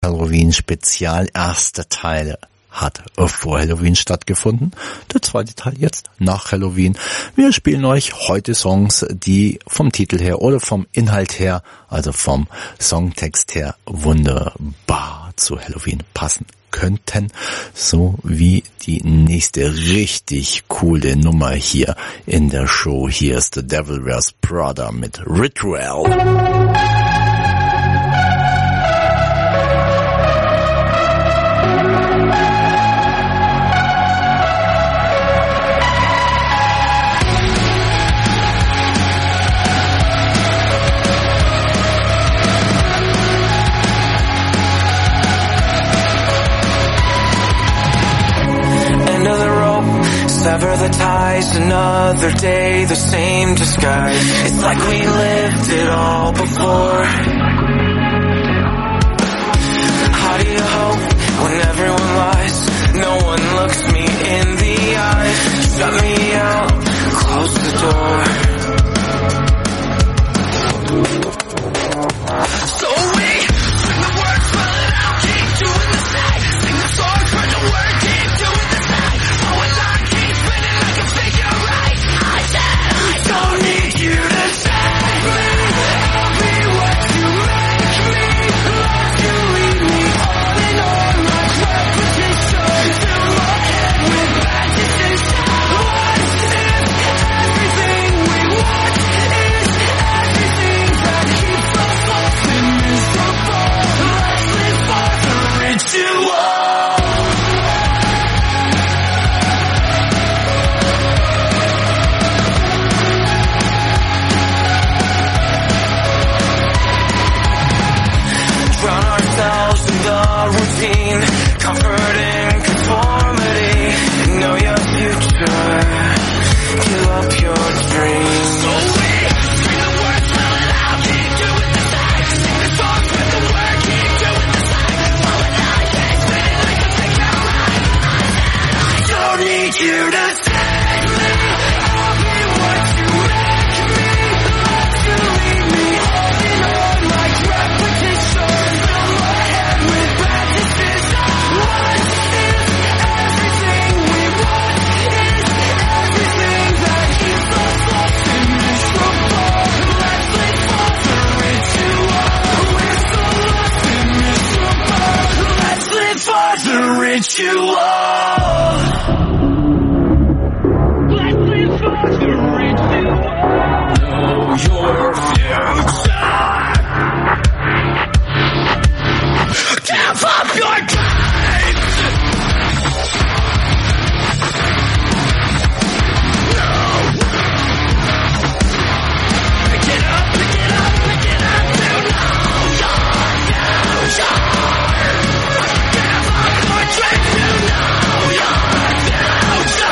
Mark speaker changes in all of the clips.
Speaker 1: Halloween-Spezial. Erste Teil hat vor Halloween stattgefunden. Der zweite Teil jetzt nach Halloween. Wir spielen euch heute Songs, die vom Titel her oder vom Inhalt her, also vom Songtext her, wunderbar zu Halloween passen könnten. So wie die nächste richtig coole Nummer hier in der Show. Hier ist The Devil Wears Prada mit Ritual.
Speaker 2: Sever the ties, another day, the same disguise. It's like we lived it all before. How do you hope when everyone lies? No one looks me in the eyes. Shut me out, close the door. So we sing the words, spell it out, keep doing the same. Sing the song, spread the word, keep doing the same. Oh, and I keep spinning like a figure right. I said I don't need you to save me. I'll be what you make me. Like you lead me on and on like repetition. Fill my head with bad decisions. What if everything we want is everything that keeps us lost and miserable? Let's live for the ritual. Drown ourselves in the routine, comfort in conformity. Know your future, give up your dreams. So we scream the words, spell it out, keep doing the same. Sing the song, spread the word, keep doing the same. Oh, and I can't spin it like a figure right. I said I don't need you to save me. I'll be what you make me. Let you lead me on and on like repetition. Fill my head with bad decisions. What if everything we want is everything that keeps us lost and miserable? Let's live for the ritual. We're so lost and miserable. Let's live for the ritual. Let's live for the ritual. Know your future. Give up your dreams. No. Pick it up, pick it up, pick it up. To know your future. Give up your dreams. To know your future.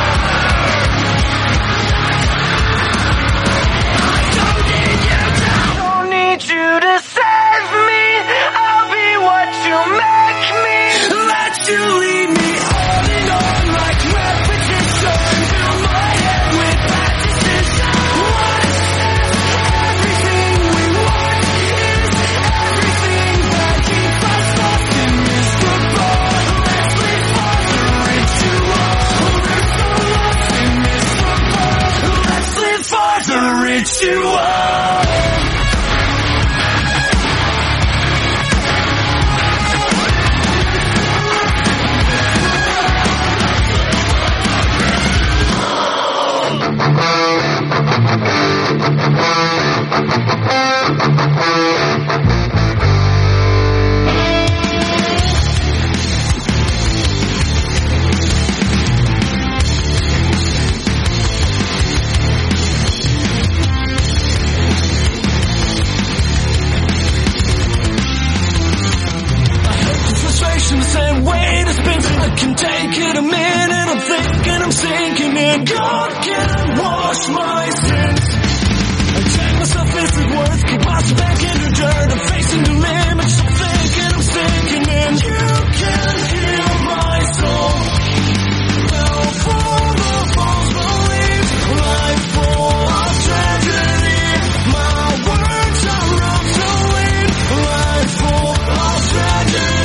Speaker 2: I don't need you to save me. I'll be what you make me. Let you lead me on and on like repetition. Fill my head with bad decisions. What if everything we want is everything that keeps us lost and miserable? Let's live for the ritual. We're so lost and miserable. Let's live for the ritual. The same way to spin, I can take it a minute. I'm thinking, I'm sinking in. God can wash my sins. I check myself, is it worth? Kick myself back in the dirt. I'm facing the limits. I'm thinking, I'm sinking in. You can heal my soul. Now for the false beliefs, life full of tragedy. My words are obsolete. Life full of tragedy.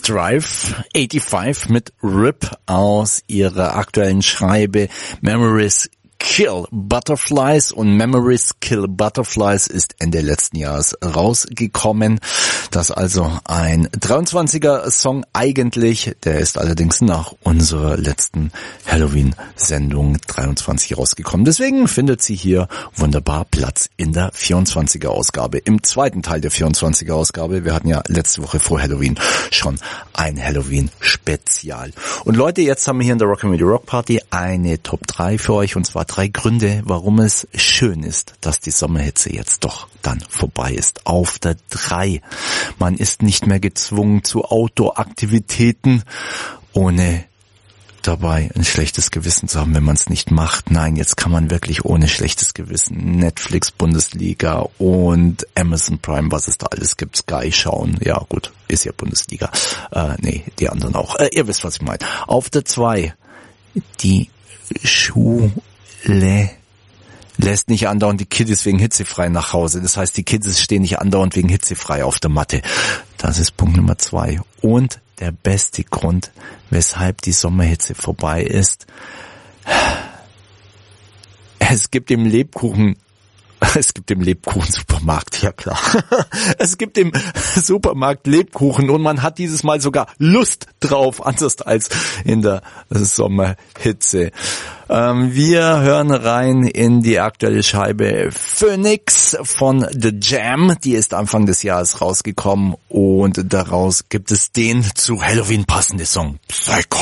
Speaker 1: Drive 85 mit RIP aus ihrer aktuellen Schreibe Memories Kill Butterflies, und Memories Kill Butterflies ist Ende letzten Jahres rausgekommen. Das ist also ein 23er Song eigentlich, der ist allerdings nach unserer letzten Halloween-Sendung 23 rausgekommen. Deswegen findet sie hier wunderbar Platz in der 24er Ausgabe, im zweiten Teil der 24er Ausgabe. Wir hatten ja letzte Woche vor Halloween schon ein Halloween-Spezial. Und Leute, jetzt haben wir hier in der Rock'n'Radio Rock Party eine Top 3 für euch, und zwar 3 Gründe, warum es schön ist, dass die Sommerhitze jetzt doch dann vorbei ist. Auf der 3. Man ist nicht mehr gezwungen zu Outdoor-Aktivitäten, ohne dabei ein schlechtes Gewissen zu haben, wenn man es nicht macht. Nein, jetzt kann man wirklich ohne schlechtes Gewissen Netflix, Bundesliga und Amazon Prime, was es da alles gibt, Sky schauen. Ja gut, ist ja Bundesliga. Nee, die anderen auch. Ihr wisst, was ich meine. Auf der 2. Die Schule lässt nicht andauernd die Kiddies wegen hitzefrei nach Hause. Das heißt, die Kiddies stehen nicht andauernd wegen hitzefrei auf der Matte. Das ist Punkt Nummer 2. Und der beste Grund, weshalb die Sommerhitze vorbei ist: es gibt im Lebkuchen-Supermarkt, ja klar. Es gibt im Supermarkt Lebkuchen, und man hat dieses Mal sogar Lust drauf, anders als in der Sommerhitze. Wir hören rein in die aktuelle Scheibe Phoenix von The Jam. Die ist Anfang des Jahres rausgekommen, und daraus gibt es den zu Halloween passende Song Psycho.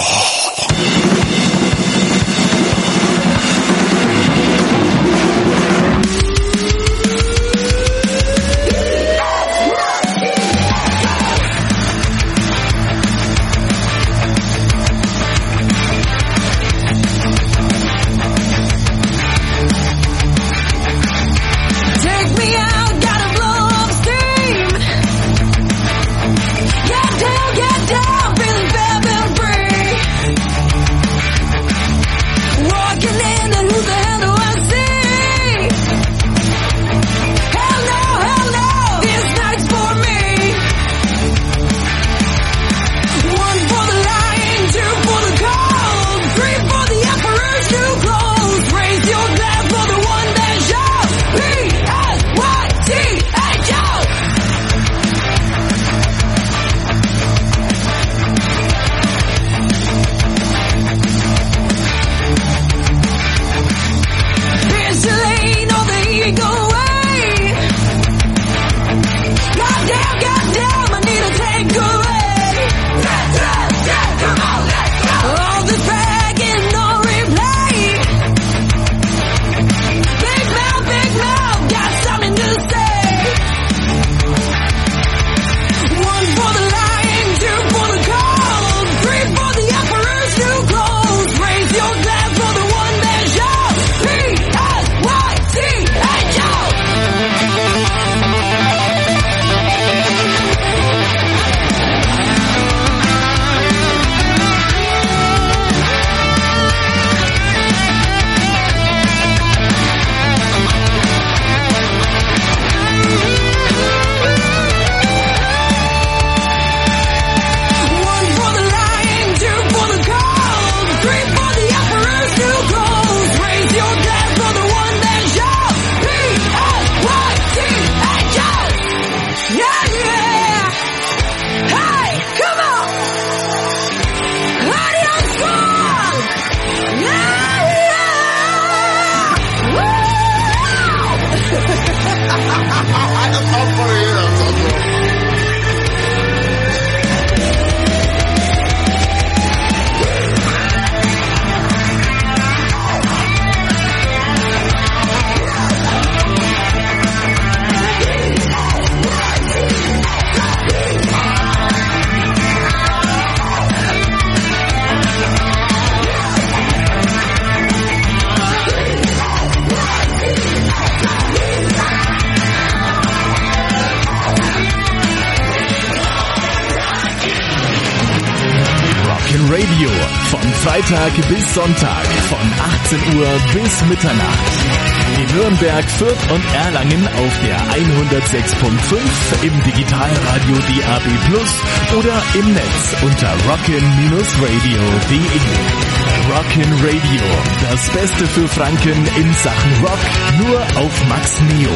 Speaker 3: Radio von Freitag bis Sonntag von 18 Uhr bis Mitternacht. in Nürnberg, Fürth und Erlangen auf der 106.5, im Digitalradio DAB+ oder im Netz unter rockin-radio.de. Rockin' Radio, das Beste für Franken in Sachen Rock, nur auf Max Neo.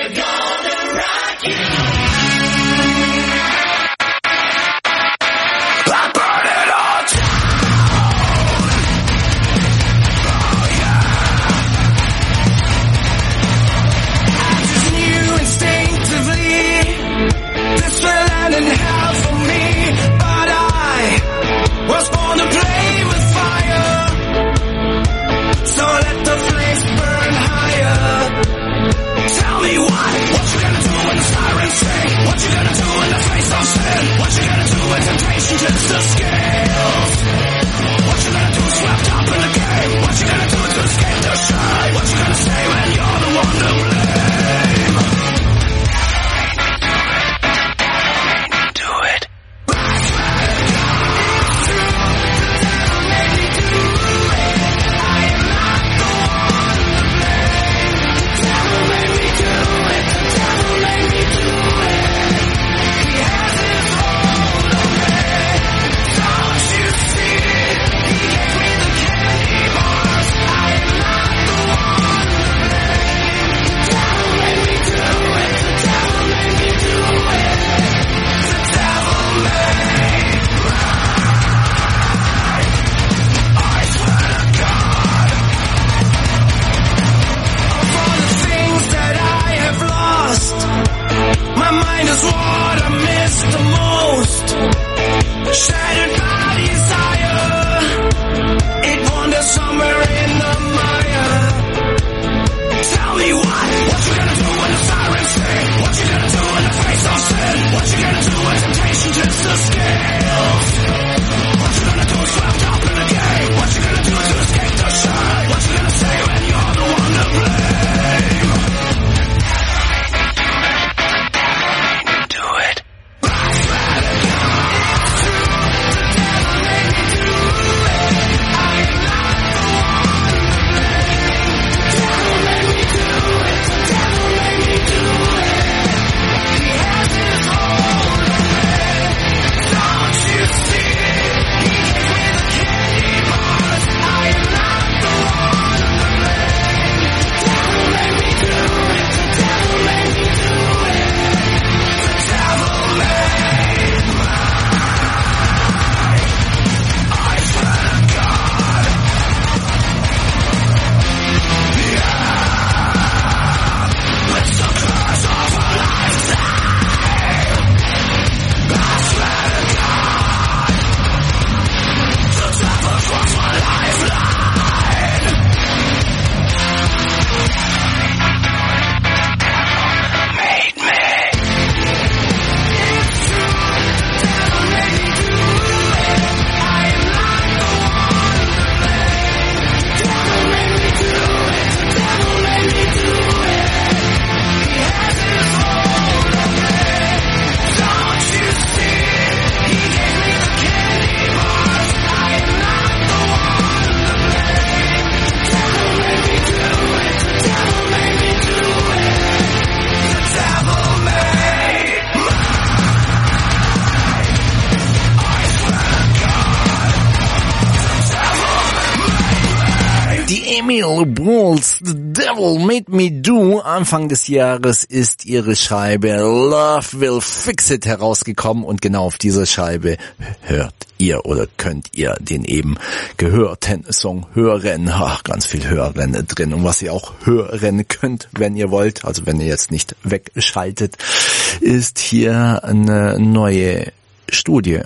Speaker 1: Emil Bulls, The Devil Made Me Do. Anfang des Jahres ist ihre Scheibe Love Will Fix It herausgekommen und genau auf dieser Scheibe hört ihr oder könnt ihr den eben gehörten Song hören. Ach, ganz viel hören drin und was ihr auch hören könnt, wenn ihr wollt, also wenn ihr jetzt nicht wegschaltet, ist hier eine neue Studie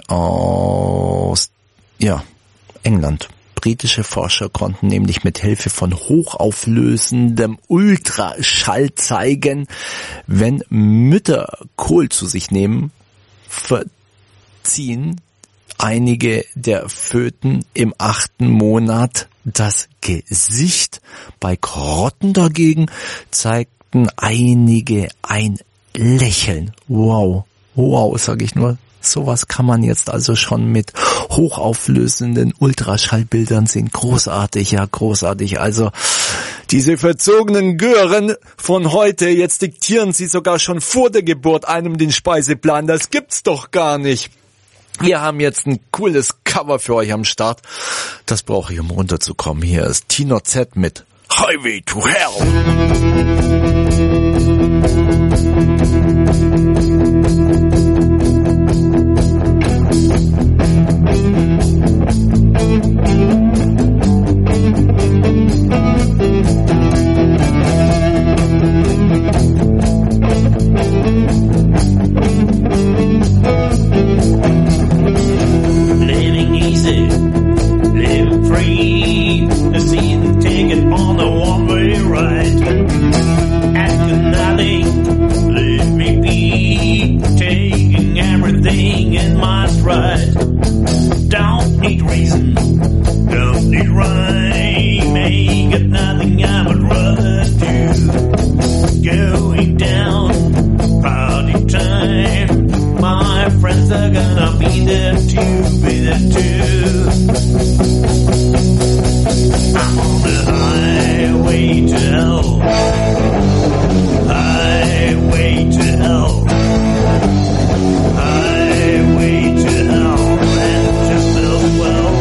Speaker 1: aus England. Britische Forscher konnten nämlich mit Hilfe von hochauflösendem Ultraschall zeigen, wenn Mütter Kohl zu sich nehmen, verziehen einige der Föten im 8. Monat das Gesicht. Bei Karotten dagegen zeigten einige ein Lächeln. Wow, sage ich nur. Sowas kann man jetzt also schon mit hochauflösenden Ultraschallbildern sehen. Großartig, ja, großartig. Also diese verzogenen Gören von heute, jetzt diktieren sie sogar schon vor der Geburt einem den Speiseplan. Das gibt's doch gar nicht. Wir haben jetzt ein cooles Cover für euch am Start. Das brauche ich, um runterzukommen. Hier ist Tino Z mit Highway to Hell.
Speaker 4: Living easy, living free, a season ticket on a one-way ride. Asking nothing, leave me be, taking everything in my stride. Don't need reason, don't need rhyme, ain't got nothing I would rather do. Going down, party time, my friends are gonna be there too, be there too. I'm on the highway to hell, highway to hell, highway to hell, and just as well.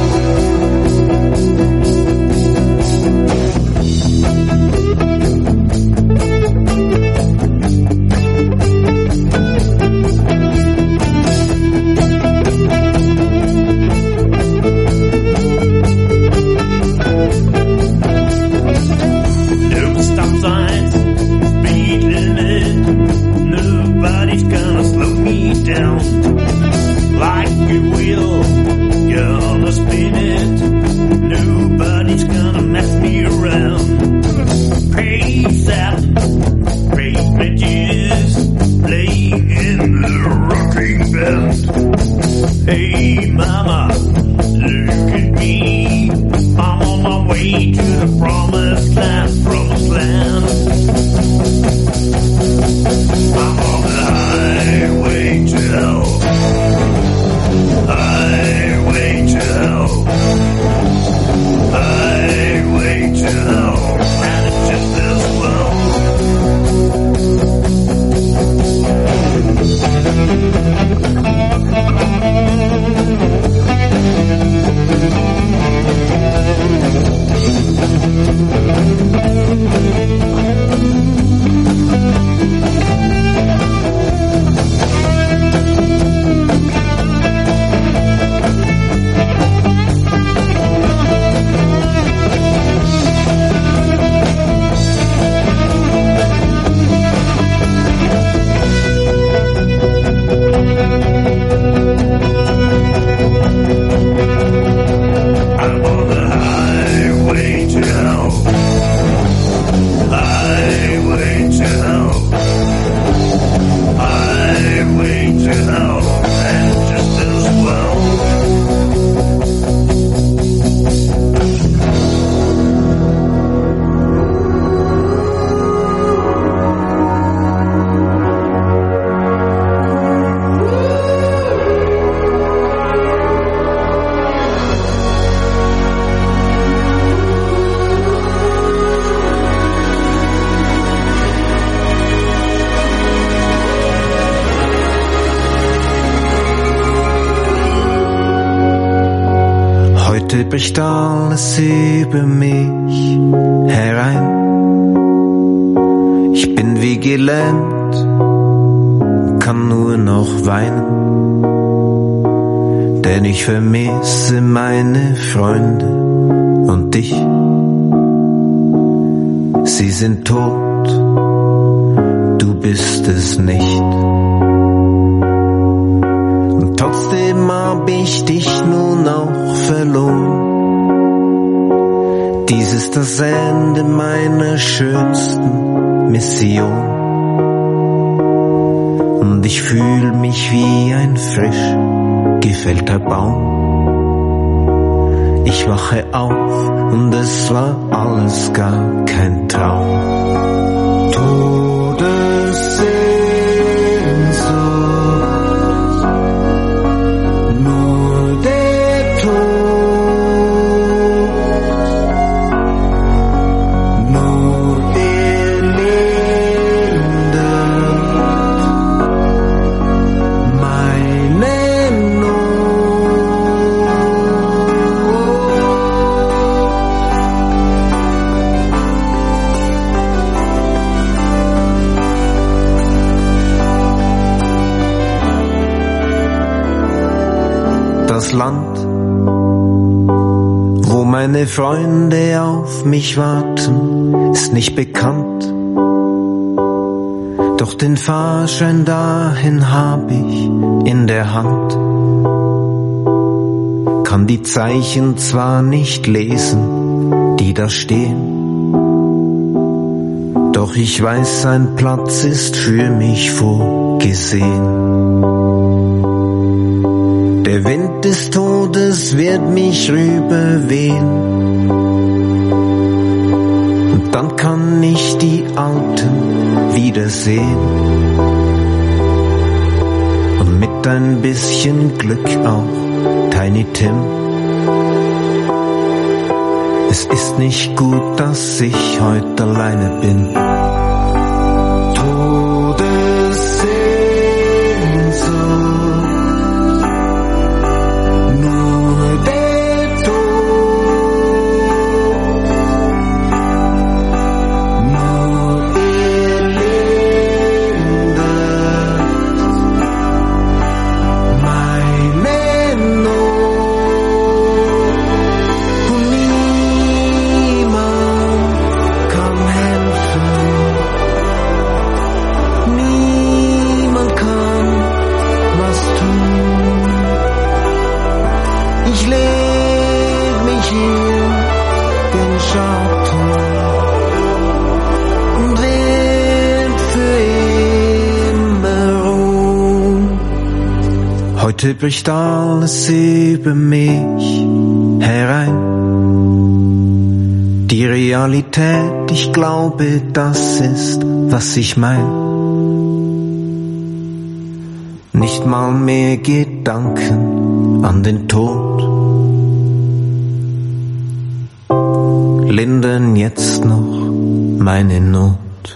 Speaker 5: Bricht alles über mich herein. Ich bin wie gelähmt, kann nur noch weinen, denn ich vermisse meine Freunde und dich. Sie sind tot, du bist es nicht. Und trotzdem hab ich dich nun auch verloren. Dies ist das Ende meiner schönsten Mission. Und ich fühl mich wie ein frisch gefällter Baum. Ich wache auf und es war alles gar kein Traum. Todessehnsucht das Land, wo meine Freunde auf mich warten, ist nicht bekannt. Doch den Fahrschein dahin hab ich in der Hand. Kann die Zeichen zwar nicht lesen, die da stehen, doch ich weiß, ein Platz ist für mich vorgesehen. Der Wind des Todes wird mich rüberwehen, und dann kann ich die Alten wiedersehen. Und mit ein bisschen Glück auch Tiny Tim. Es ist nicht gut, dass ich heute alleine bin. Heute bricht alles über mich herein. Die Realität, ich glaube, das ist, was ich mein. Nicht mal mehr Gedanken an den Tod lindern jetzt noch meine Not.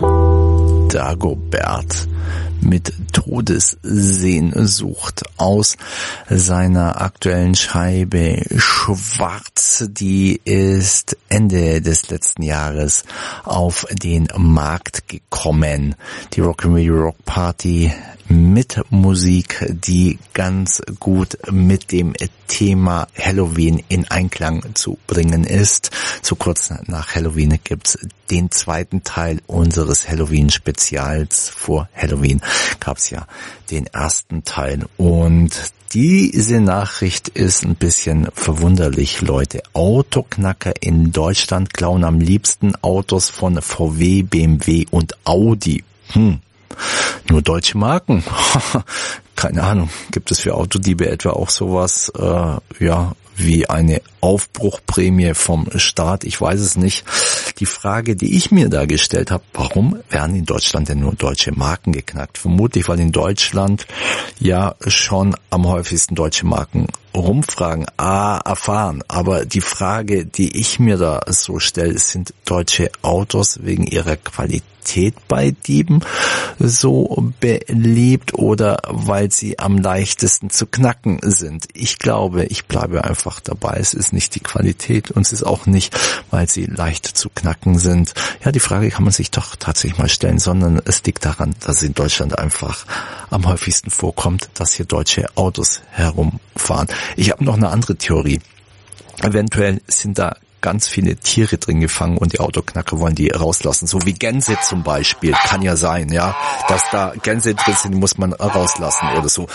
Speaker 1: Dagobert mit Todessehnsucht aus seiner aktuellen Scheibe Schwarz. Die ist Ende des letzten Jahres auf den Markt gekommen. Die Rock'n'Roll Rock Party mit Musik, die ganz gut mit dem Thema Halloween in Einklang zu bringen ist. So kurz nach Halloween gibt's den zweiten Teil unseres Halloween-Spezials. Vor Halloween gab's ja den ersten Teil. Und diese Nachricht ist ein bisschen verwunderlich, Leute. Autoknacker in Deutschland klauen am liebsten Autos von VW, BMW und Audi. Nur deutsche Marken. Keine Ahnung. Gibt es für Autodiebe etwa auch sowas, wie eine Aufbruchprämie vom Staat? Ich weiß es nicht. Die Frage, die ich mir da gestellt habe, warum werden in Deutschland denn nur deutsche Marken geknackt? Vermutlich, weil in Deutschland ja schon am häufigsten deutsche Marken rumfragen, erfahren. Aber die Frage, die ich mir da so stelle, sind deutsche Autos wegen ihrer Qualität bei Dieben so beliebt oder weil sie am leichtesten zu knacken sind? Ich glaube, ich bleibe einfach dabei. Es ist nicht die Qualität und es ist auch nicht, weil sie leicht zu knacken sind. Ja, die Frage kann man sich doch tatsächlich mal stellen, sondern es liegt daran, dass es in Deutschland einfach am häufigsten vorkommt, dass hier deutsche Autos herumfahren. Ich habe noch eine andere Theorie. Eventuell sind da ganz viele Tiere drin gefangen und die Autoknacker wollen die rauslassen. So wie Gänse zum Beispiel. Kann ja sein, ja, dass da Gänse drin sind, die muss man rauslassen oder so.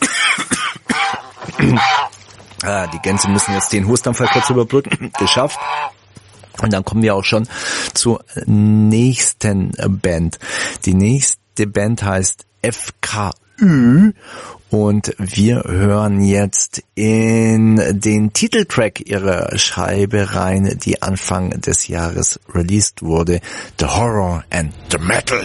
Speaker 1: Die Gänse müssen jetzt den Hustanfall kurz überbrücken. Geschafft. Und dann kommen wir auch schon zur nächsten Band. Die nächste Band heißt FKÜ. Und wir hören jetzt in den Titeltrack ihrer Scheibe rein, die Anfang des Jahres released wurde. The Horror and the Metal.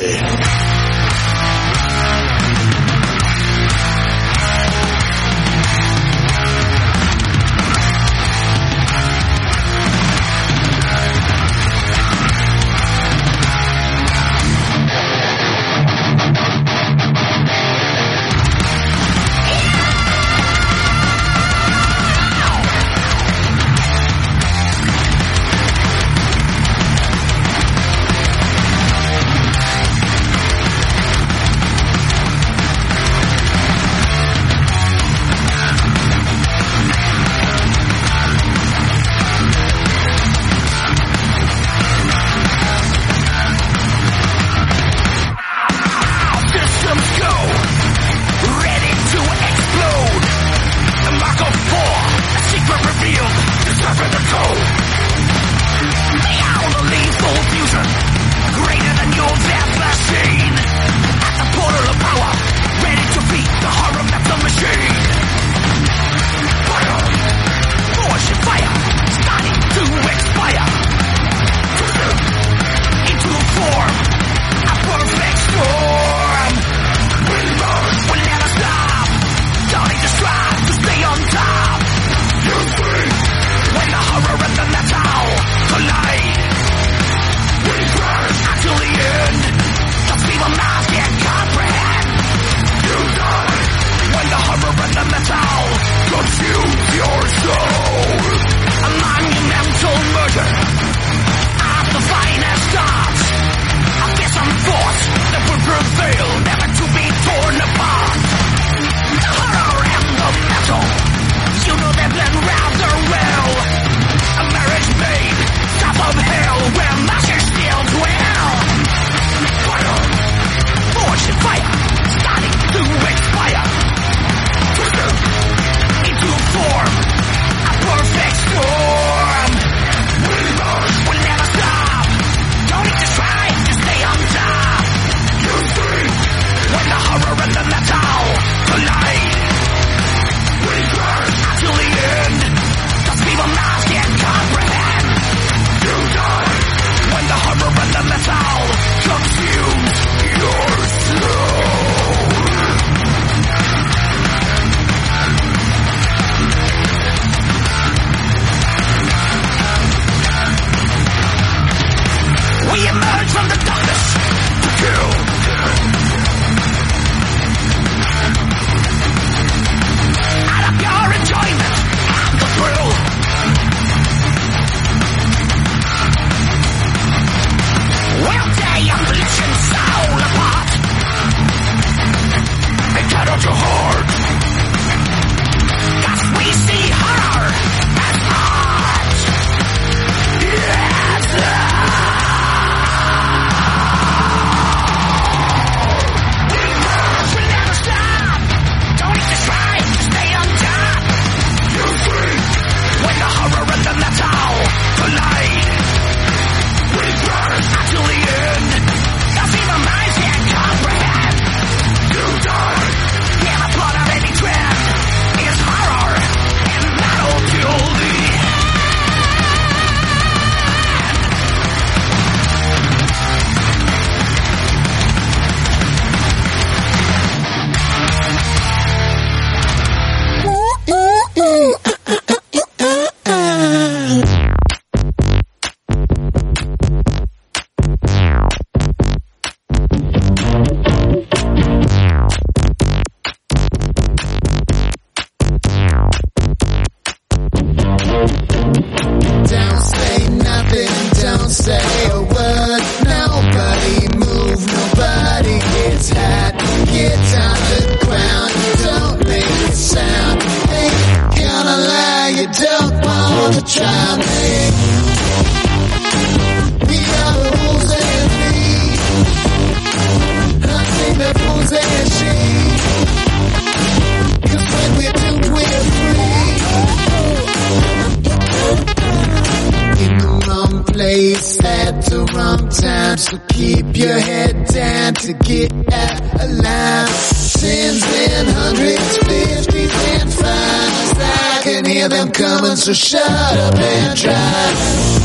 Speaker 6: So keep your head down to get out alive. Tens and hundreds, 50s and fives. I can hear them coming, so shut up and drive.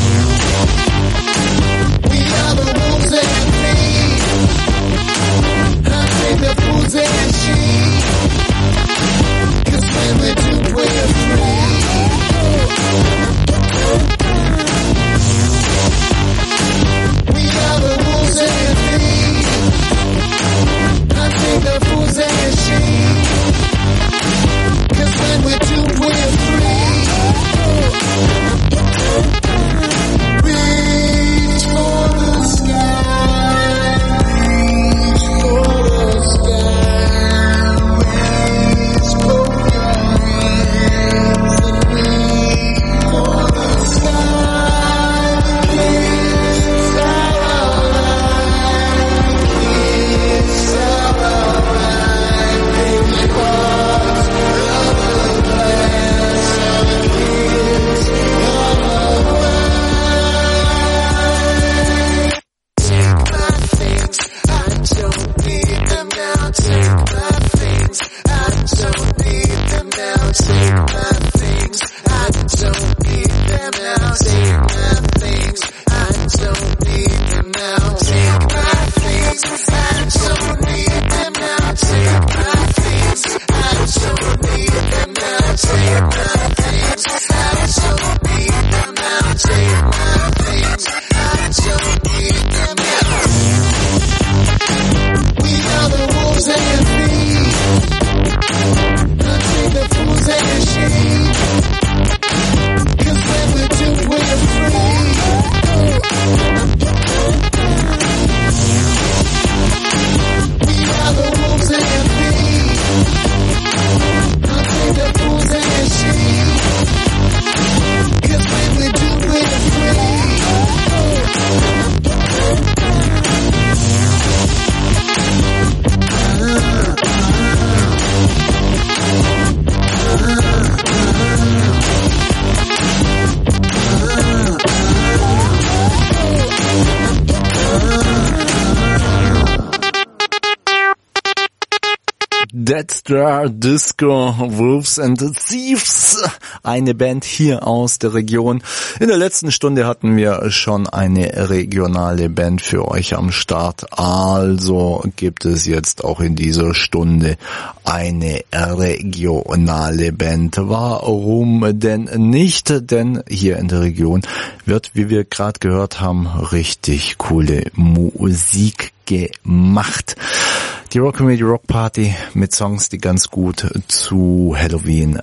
Speaker 6: We are the wolves and thieves, hunting the fools and sheep. 'Cause when we're doomed, we're free. We are the wolves and thieves, hunting the fools and sheep. 'Cause when we're doomed, we're free. Reach for the sky, reach for the sky, raise both your hands and reach for the sky. It's alright, baby, what's
Speaker 1: Dead Star Disco, Wolves and Thieves, eine Band hier aus der Region. In der letzten Stunde hatten wir schon eine regionale Band für euch am Start, also gibt es jetzt auch in dieser Stunde eine regionale Band. Warum denn nicht? Denn hier in der Region wird, wie wir gerade gehört haben, richtig coole Musik gemacht. Die Rock'n'Roll Rock Party mit Songs, die ganz gut zu Halloween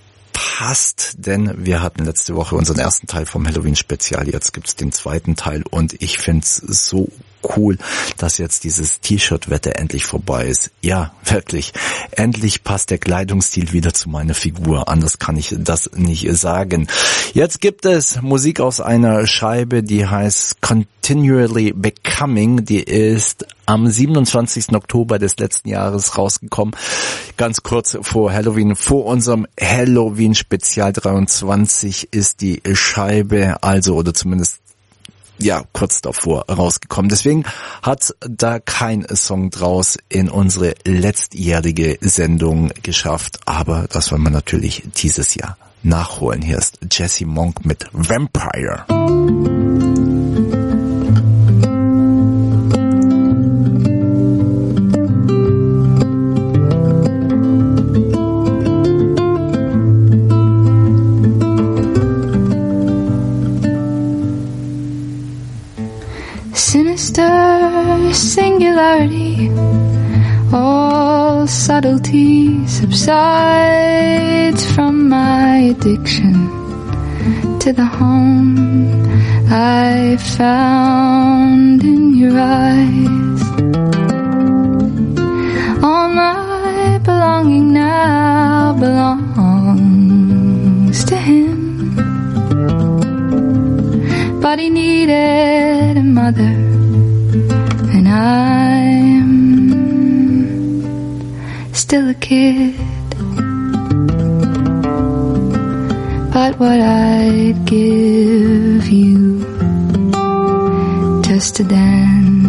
Speaker 1: passt, denn wir hatten letzte Woche unseren ersten Teil vom Halloween-Spezial, jetzt gibt's den zweiten Teil und ich find's so cool, dass jetzt dieses T-Shirt-Wette endlich vorbei ist. Ja, wirklich. Endlich passt der Kleidungsstil wieder zu meiner Figur. Anders kann ich das nicht sagen. Jetzt gibt es Musik aus einer Scheibe, die heißt Continually Becoming. Die ist am 27. Oktober des letzten Jahres rausgekommen. Ganz kurz vor Halloween, vor unserem Halloween-Spezial 23 ist die Scheibe, also oder zumindest ja, kurz davor rausgekommen. Deswegen hat da kein Song draus in unsere letztjährige Sendung geschafft. Aber das wollen wir natürlich dieses Jahr nachholen. Hier ist Jesse Monk mit Vampire.
Speaker 7: Sinister singularity, all subtlety subsides from my addiction to the home I found in your eyes. All my belonging now belongs to him. But he needed a mother, and I'm still a kid. But what I'd give you just to dance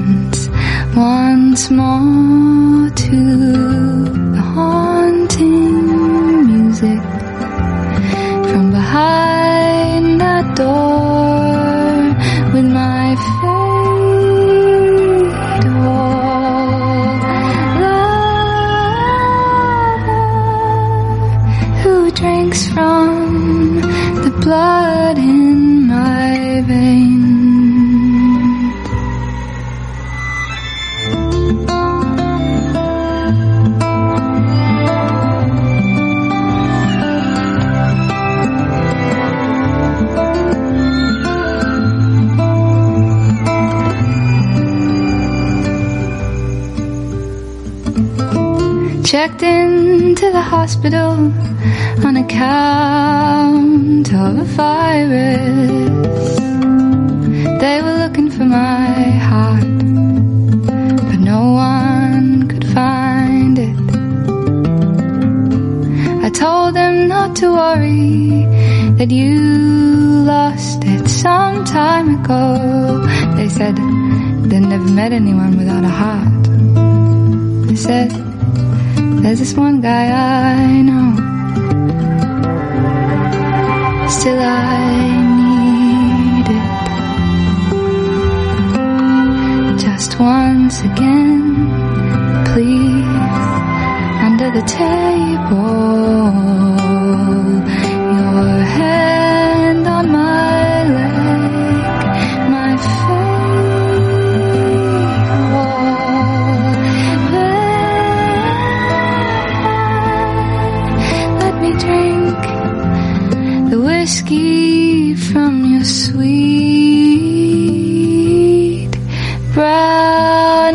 Speaker 7: once more to the haunting music from behind that door with my fate all lover who drinks from the blood in my veins. Checked into the hospital on account of a virus. They were looking for my heart, but no one could find it. I told them not to worry, that you lost it some time ago. They said they'd never met anyone without a heart. They said, there's this one guy I know, still I need it. Just once again, please, under the table, your hand on my leg, my whiskey from your sweet brown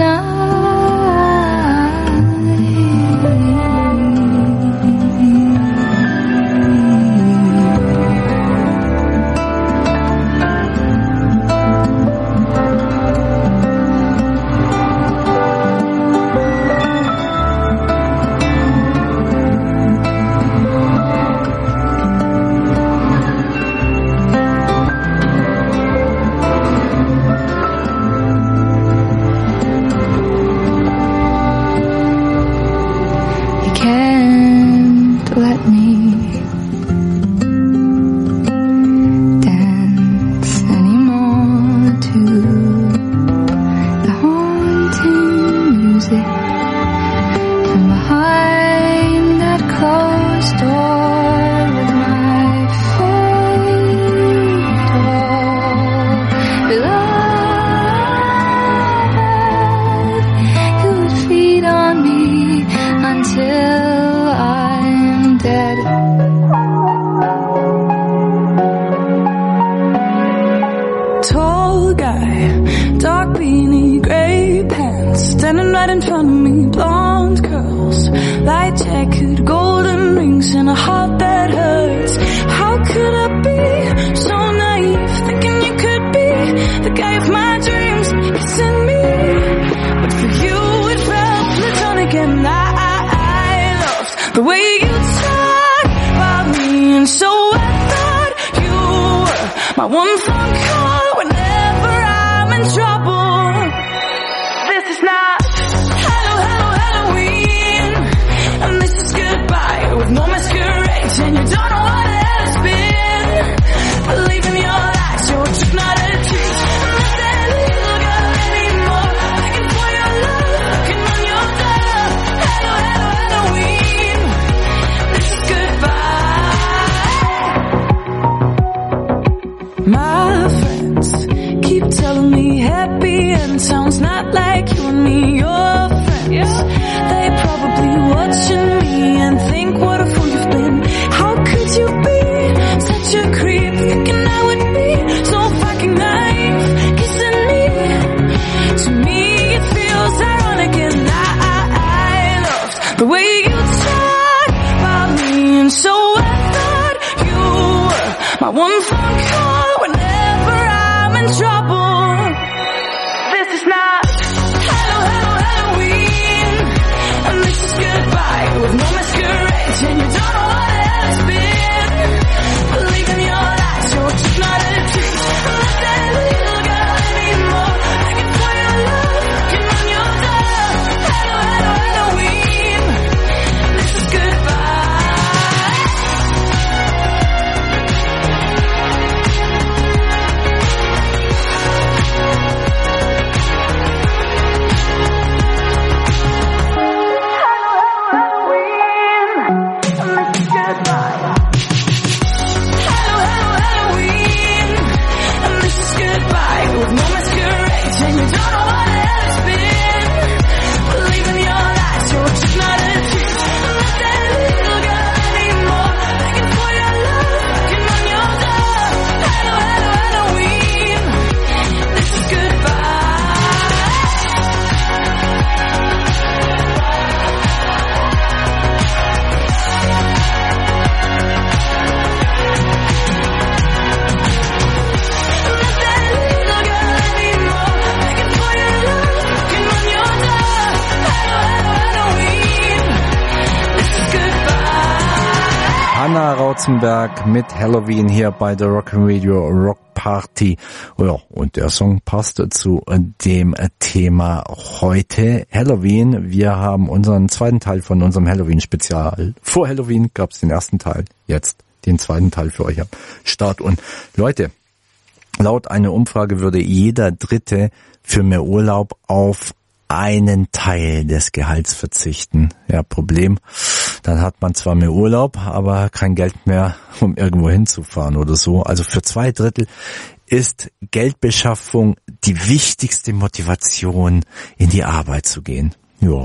Speaker 1: Anna Rauzenberg mit Halloween hier bei der Rock'n'Radio Rock Party. Ja, und der Song passt zu dem Thema heute, Halloween. Wir haben unseren zweiten Teil von unserem Halloween-Spezial. Vor Halloween gab es den ersten Teil, jetzt den zweiten Teil für euch am Start. Und Leute, laut einer Umfrage würde jeder Dritte für mehr Urlaub auf einen Teil des Gehalts verzichten. Ja, Problem, dann hat man zwar mehr Urlaub, aber kein Geld mehr, um irgendwo hinzufahren oder so. Also für 2/3 ist Geldbeschaffung die wichtigste Motivation, in die Arbeit zu gehen.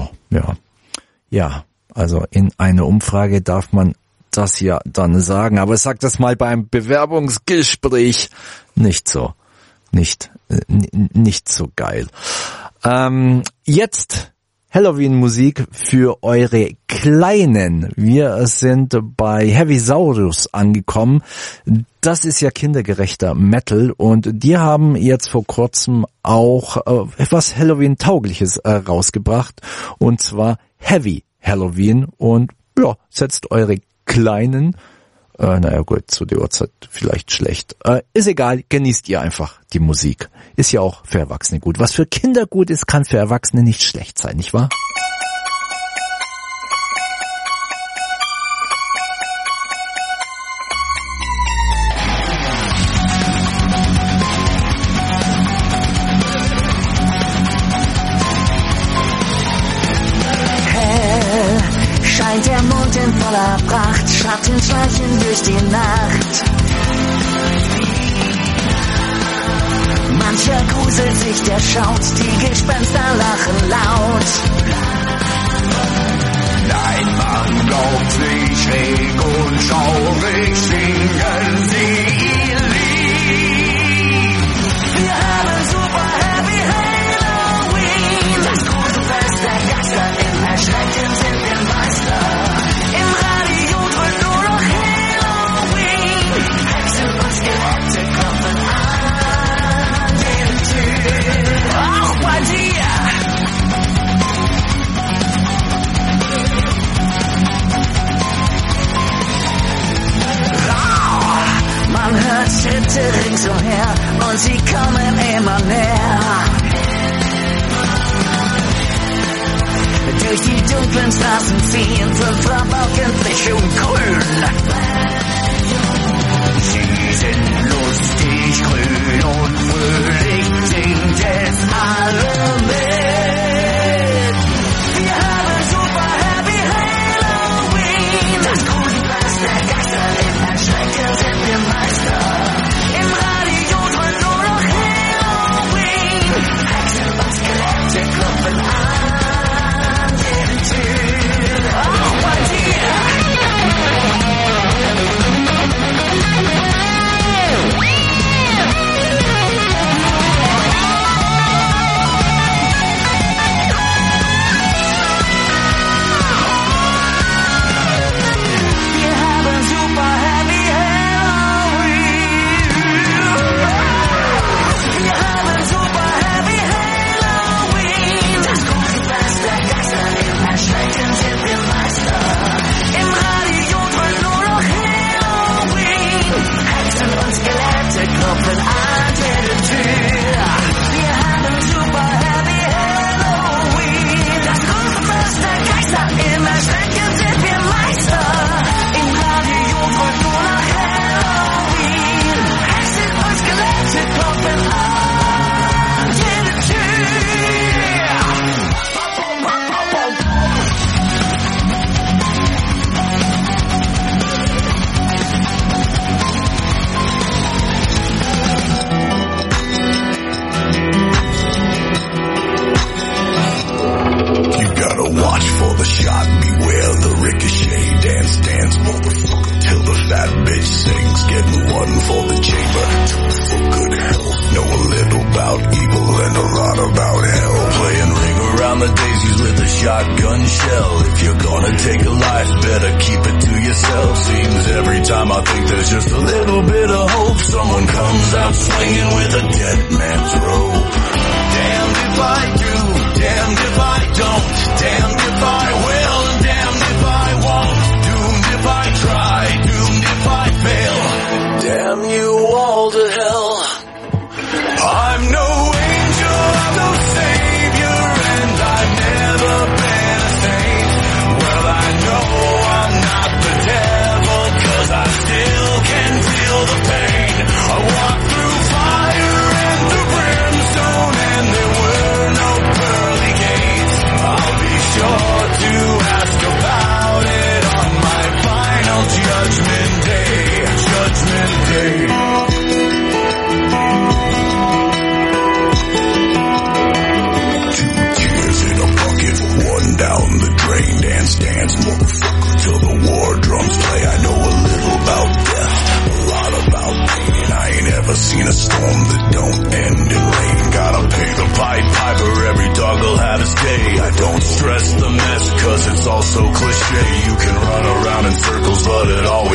Speaker 1: Ja, also in einer Umfrage darf man das ja dann sagen, aber sag das mal beim Bewerbungsgespräch nicht so geil. Jetzt Halloween-Musik für eure Kleinen. Wir sind bei Heavisaurus angekommen. Das ist ja kindergerechter Metal und die haben jetzt vor kurzem auch etwas Halloween-Taugliches rausgebracht und zwar Heavy Halloween und ja, setzt eure Kleinen, naja gut, zu der Uhrzeit vielleicht schlecht. Ist egal, genießt ihr einfach die Musik. Ist ja auch für Erwachsene gut. Was für Kinder gut ist, kann für Erwachsene nicht schlecht sein, nicht wahr?
Speaker 8: Scheint der Mond in voller Pracht, Schatten schleichen durch die Nacht. Mancher gruselt sich, der schaut, die Gespenster lachen laut.
Speaker 2: Nein, man glaubt sich schräg und schaurig, singen sie ihr Lied. Wir haben super Happy Halloween, das Gruselfest der Geister, im Erschrecken sind wir Meister. Im Radio drückt nur noch Halloween, Hexen und Skelette klopfen an die Tür, auch bei dir. Man hört Schritte ringsumher und sie kommen immer näher. Durch die dunklen Straßen ziehen 5 Rabauken frisch und grün. Sie sind lustig, grün und fröhlich, singt es alle mit. Wir haben super Happy Halloween, das Gruselfest der Geister, im Erschrecken sind wir Meister. Im Radio drückt nur noch Halloween, Hexen und Skelette klopfen an jede Tür, auch bei dir. Wir haben super Happy Halloween. Wir haben super Happy Halloween. Das Gruselfest der Geister, im Erschrecken sind wir Meister. Im Radio drückt nur noch Halloween. Hexen und Skelette klopfen an jede Tür. Wir haben super Happy Halloween. Das Gruselfest der Geister, im Erschrecken sind wir Meister. Im Radio drückt nur noch Halloween. Hexen und Skelette klopfen an jede Tür. You gotta watch for the shot, beware the ricochet. Dance, dance, motherfucker, till the fat bitch sings. Getting one for the chamber, two for good health. Know a little about evil and a lot about hell. Playing ring around the daisies with a shotgun shell. If you're gonna take a life, better keep it to yourself. Seems every time I think there's just a little bit of hope, someone comes out swinging with a dead man's rope. Damned if I do, damned if I don't, damned if I will, and damned if I won't. Doomed if I try,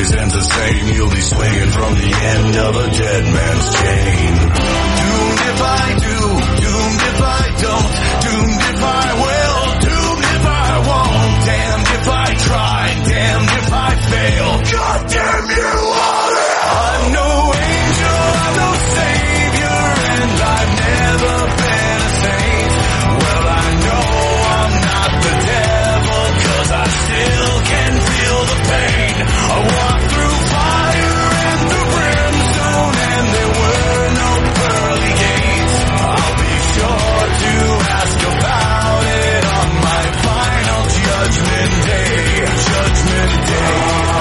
Speaker 9: always ends the same. You'll be swinging from the end of a dead man's chain. Doomed if I do, doomed if I don't, doomed if I will, doomed if I won't. Damned if I try, damned if I fail. God damn you all! I'm no angel, I'm no savior, and I've never been a saint. Well, I know I'm not the devil, 'cause I still can feel the pain. I walked through fire and through brimstone, and there were no pearly gates. I'll be sure to ask about it on my final judgment day. Judgment day.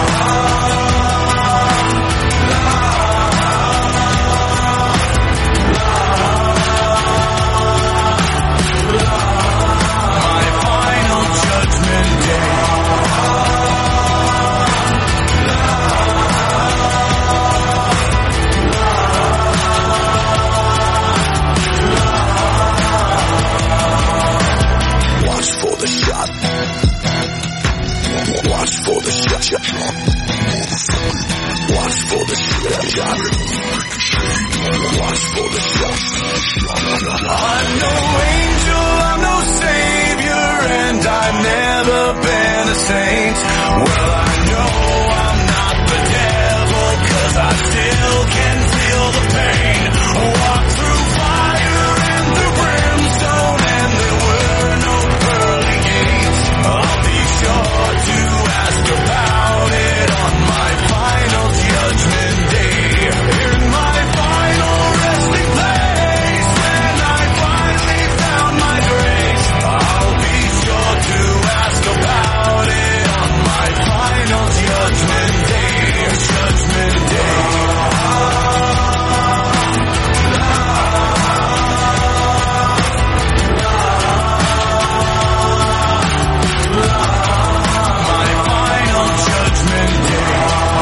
Speaker 9: My final judgment day. Watch for the shot. Watch for the shot. Watch for the shot. Watch for the shot. I'm no angel, I'm no savior, and I've never been a saint. Well, I know I'm not the devil, 'cause I still can feel the pain. Walk through fire and through brimstone, and there were no pearly gates. I'll be sure to ask about it on my final judgment day. In my final resting place, when I finally found my grace, I'll be sure to ask about it on my final judgment day. Judgment day. My final judgment day.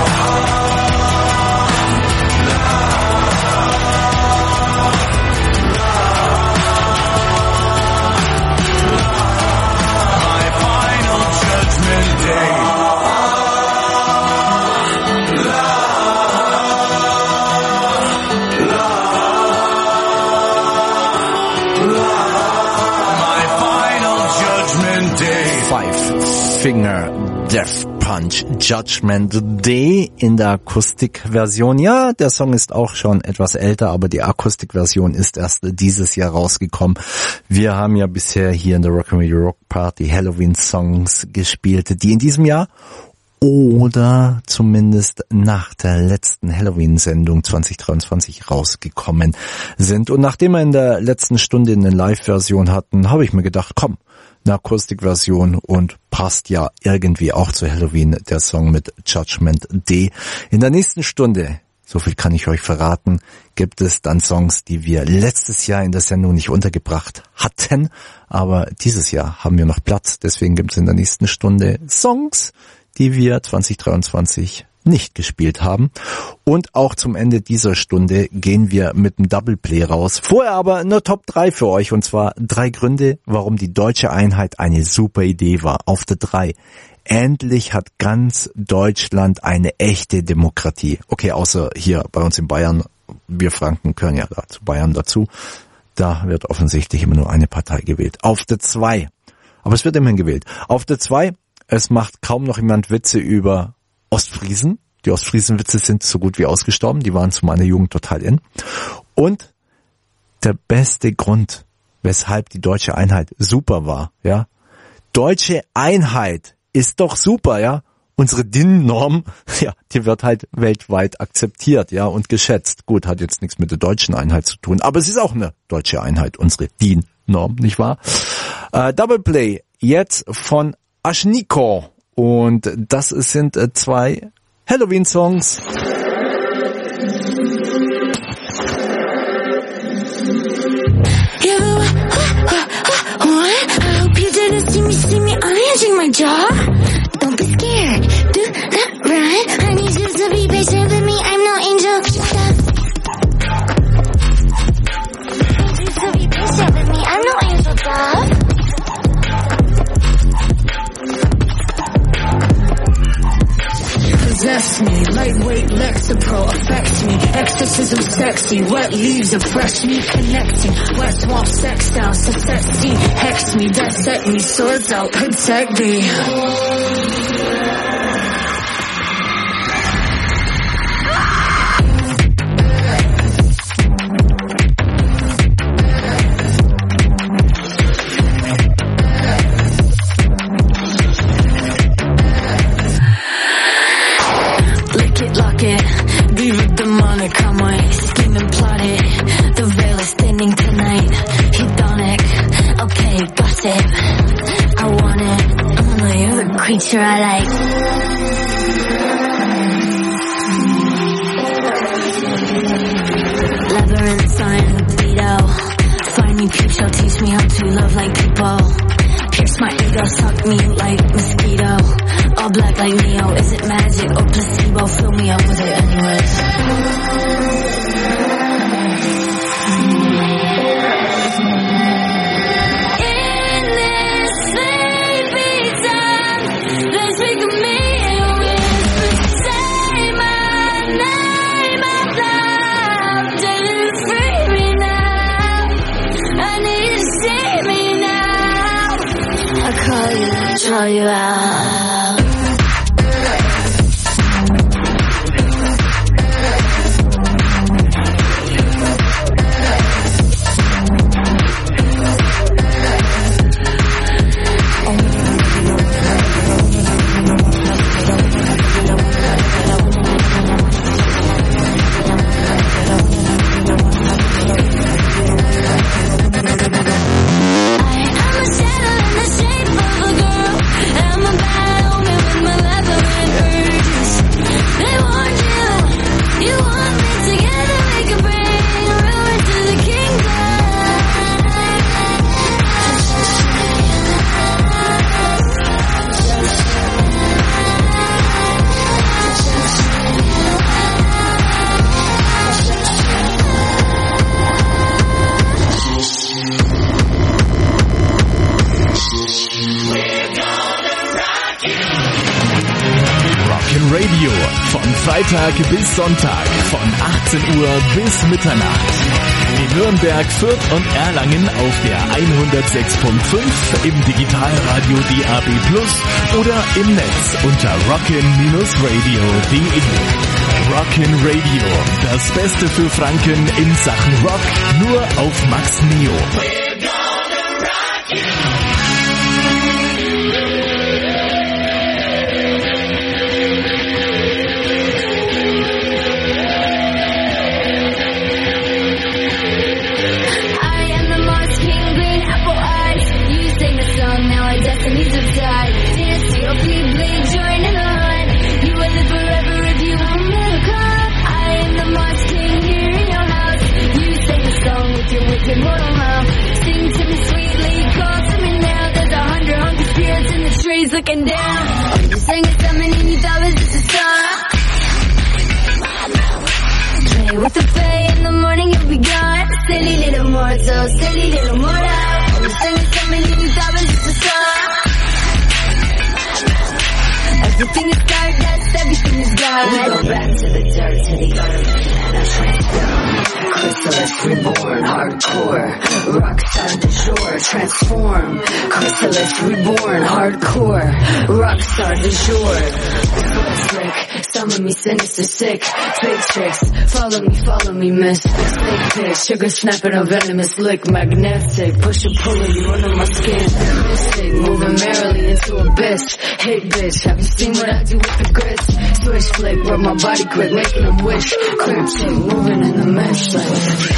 Speaker 9: My final judgment day. My final judgment day.
Speaker 1: Five Finger Death Punch Judgment Day in der Akustikversion. Ja, der Song ist auch schon etwas älter, aber die Akustikversion ist erst dieses Jahr rausgekommen. Wir haben ja bisher hier in der Rock'n'Roll Rock Party Halloween-Songs gespielt, die in diesem Jahr oder zumindest nach der letzten Halloween-Sendung 2023 rausgekommen sind. Und nachdem wir in der letzten Stunde eine Live-Version hatten, habe ich mir gedacht, komm, eine Akustikversion und passt ja irgendwie auch zu Halloween, der Song mit Judgment Day. In der nächsten Stunde, so viel kann ich euch verraten, gibt es dann Songs, die wir letztes Jahr in der Sendung nicht untergebracht hatten, aber dieses Jahr haben wir noch Platz, deswegen gibt es in der nächsten Stunde Songs, die wir 2023 nicht gespielt haben. Und auch zum Ende dieser Stunde gehen wir mit einem Double Play raus. Vorher aber eine Top 3 für euch, und zwar 3 Gründe, warum die deutsche Einheit eine super Idee war. Auf der 3. Endlich hat ganz Deutschland eine echte Demokratie. Okay, außer hier bei uns in Bayern. Wir Franken gehören ja zu Bayern dazu. Da wird offensichtlich immer nur eine Partei gewählt. Auf der 2. Aber es wird immerhin gewählt. Auf der 2. Es macht kaum noch jemand Witze über Ostfriesen. Die Ostfriesen-Witze sind so gut wie ausgestorben. Die waren zu meiner Jugend total in. Und der beste Grund, weshalb die deutsche Einheit super war, ja. Deutsche Einheit ist doch super, ja. Unsere DIN-Norm, ja, die wird halt weltweit akzeptiert, ja, und geschätzt. Gut, hat jetzt nichts mit der deutschen Einheit zu tun, aber es ist auch eine deutsche Einheit, unsere DIN-Norm, nicht wahr? Double Play jetzt von Ashniko, und das sind 2 Halloween-Songs.
Speaker 10: See me arranging my jaw. Don't be scared. Do not run. I need you to be patient with me. I'm no angel. I need you to be patient with me. I'm no angel, dog.
Speaker 11: possess me. Lightweight Lexapro affects me. Exorcism sexy, wet leaves of fresh meat connecting. Wet swamp sex style, success scene. Hex me, dissect me, swords out, protect me.
Speaker 10: Creature I like. Labyrinth, sign, Beto. Find me, peep show, teach me how to love like people. Pierce my ego, suck me like mosquito. All black like Neo, is it magic or placebo? Fill me up with it anyways. Call you out.
Speaker 3: Radio von Freitag bis Sonntag von 18 Uhr bis Mitternacht. In Nürnberg, Fürth und Erlangen auf der 106.5, im Digitalradio DAB+ oder im Netz unter rockin-radio.de. Rockin' Radio, das Beste für Franken in Sachen Rock, nur auf Max Neo.
Speaker 10: Looking down, you sang a something and you thought it was just a song. Play with the play in the morning, you'll be gone. Silly little mortal, silly little mortal. You sang a something and you thought it was just a song. Everything is stardust, everything is gone. We go back to the dirt, to the earth, and I transform. Chrysalis reborn, hardcore. Rockstar du jour, transform. Chrysalis reborn, hardcore. Rockstar du jour. Slick, some of me sinister, sick. Fake tricks, follow me, miss. Fake pick, sugar snapping a venomous lick. Magnetic, push and pull you under my skin. Mystic, moving merrily into abyss. Hey bitch, have you seen what I do with the grits? Switch flick, rub my body quick, making them wish. Clear chick, moving in the mess like.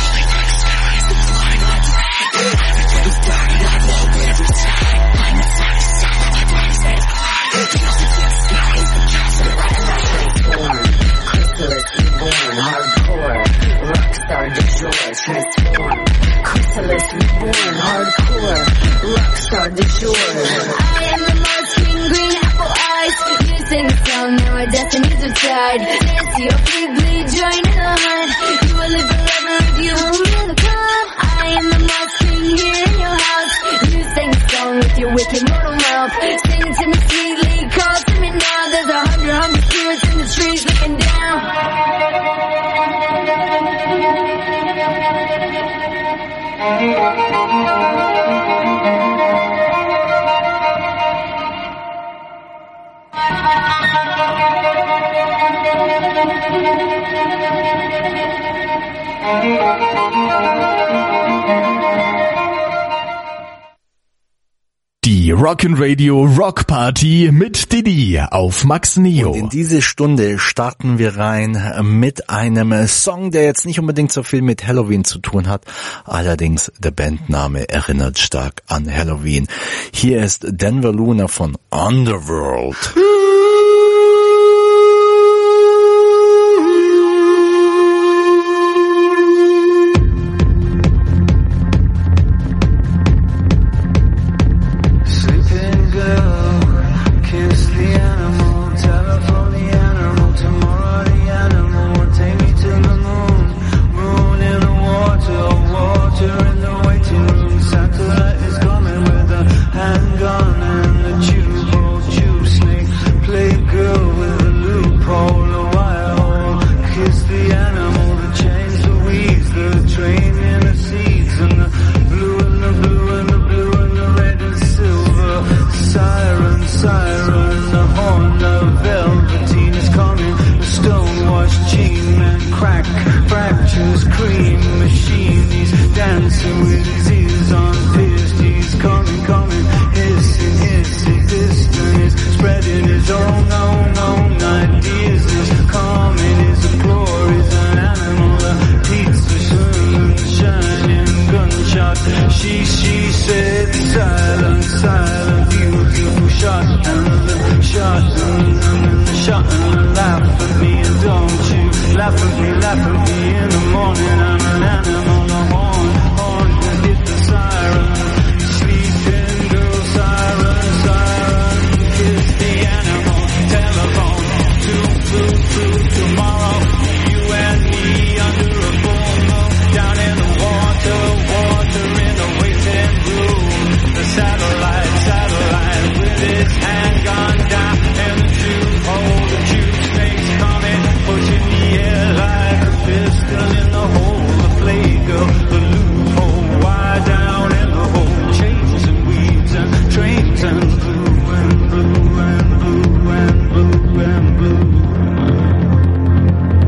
Speaker 10: Transform. Chrysalis reborn, hardcore. Rockstar du jour. I am the Mars King, green apple eyes. You sing a song, now our destinies are tied. Dance your feet, bleed, join in the hunt. You will live forever if you hold me in the palm. I am the Mars King here in your house. You sing a song with your wicked mortal mouth. Sing to me sweetly, call to me now. There's 100 spirits in
Speaker 11: in the trees looking
Speaker 3: Die Rock'n'Radio Rock Party mit Didi auf Max Neo.
Speaker 1: Und in diese Stunde starten wir rein mit einem Song, der jetzt nicht unbedingt so viel mit Halloween zu tun hat. Allerdings der Bandname erinnert stark an Halloween. Hier ist Denver Luna von Underworld.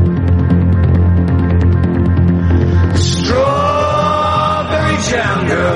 Speaker 2: Jungle.